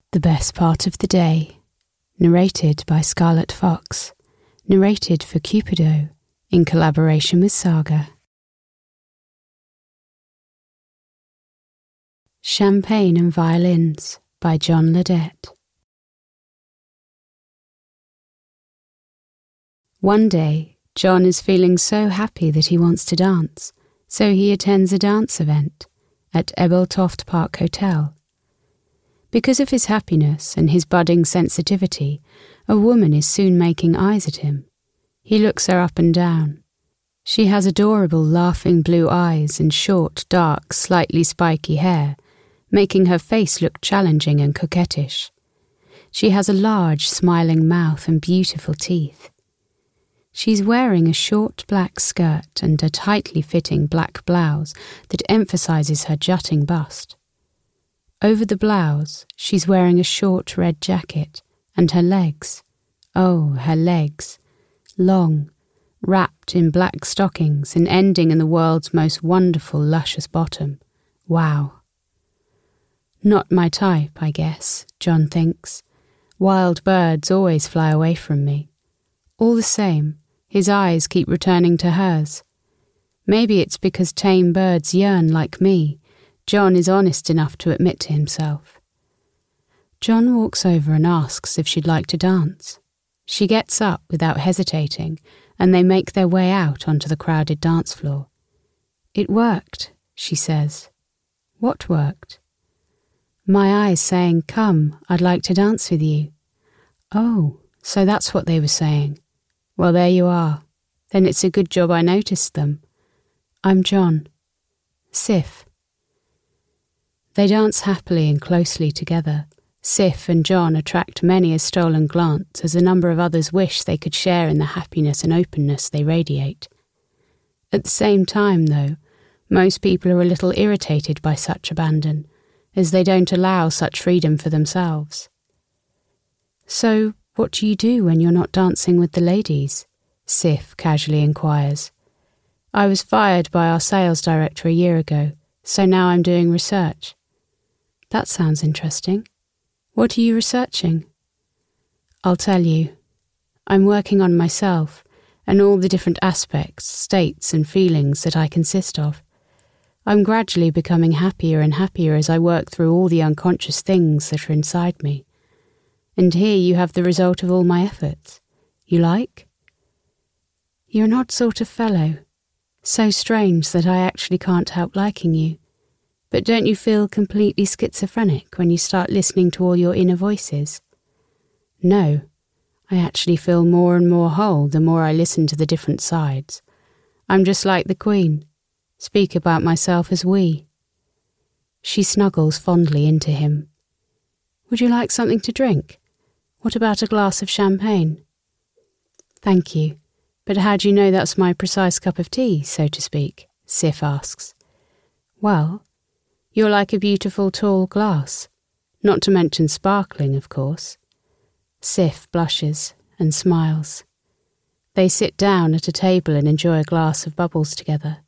The Best Part of the Day, narrated by Scarlett Fox, narrated for Cupido, in collaboration with Saga. Champagne and Violins by John Ledette. One day, John is feeling so happy that he wants to dance, so he attends a dance event at Ebeltoft Park Hotel. Because of his happiness and his budding sensitivity, a woman is soon making eyes at him. He looks her up and down. She has adorable laughing blue eyes and short, dark, slightly spiky hair, making her face look challenging and coquettish. She has a large, smiling mouth and beautiful teeth. She's wearing a short black skirt and a tightly fitting black blouse that emphasizes her jutting bust. Over the blouse, she's wearing a short red jacket, and her legs, her legs, long, wrapped in black stockings and ending in the world's most wonderful, luscious bottom. Wow. Not my type, I guess, John thinks. Wild birds always fly away from me. All the same, his eyes keep returning to hers. Maybe it's because tame birds yearn like me. John is honest enough to admit to himself. John walks over and asks if she'd like to dance. She gets up without hesitating, and they make their way out onto the crowded dance floor. It worked, she says. What worked? My eyes saying, "Come, I'd like to dance with you." Oh, so that's what they were saying. Well, there you are. Then it's a good job I noticed them. I'm John. Sif. They dance happily and closely together. Sif and John attract many a stolen glance as a number of others wish they could share in the happiness and openness they radiate. At the same time, though, most people are a little irritated by such abandon, as they don't allow such freedom for themselves. So, what do you do when you're not dancing with the ladies? Sif casually inquires. I was fired by our sales director a year ago, so now I'm doing research. That sounds interesting. What are you researching? I'll tell you. I'm working on myself and all the different aspects, states and feelings that I consist of. I'm gradually becoming happier and happier as I work through all the unconscious things that are inside me. And here you have the result of all my efforts. You like? You're an odd sort of fellow. So strange that I actually can't help liking you. But don't you feel completely schizophrenic when you start listening to all your inner voices? No, I actually feel more and more whole the more I listen to the different sides. I'm just like the Queen. Speak about myself as we. She snuggles fondly into him. Would you like something to drink? What about a glass of champagne? Thank you, but how do you know that's my precise cup of tea, so to speak? Sif asks. Well, you're like a beautiful tall glass, not to mention sparkling, of course. Sif blushes and smiles. They sit down at a table and enjoy a glass of bubbles together.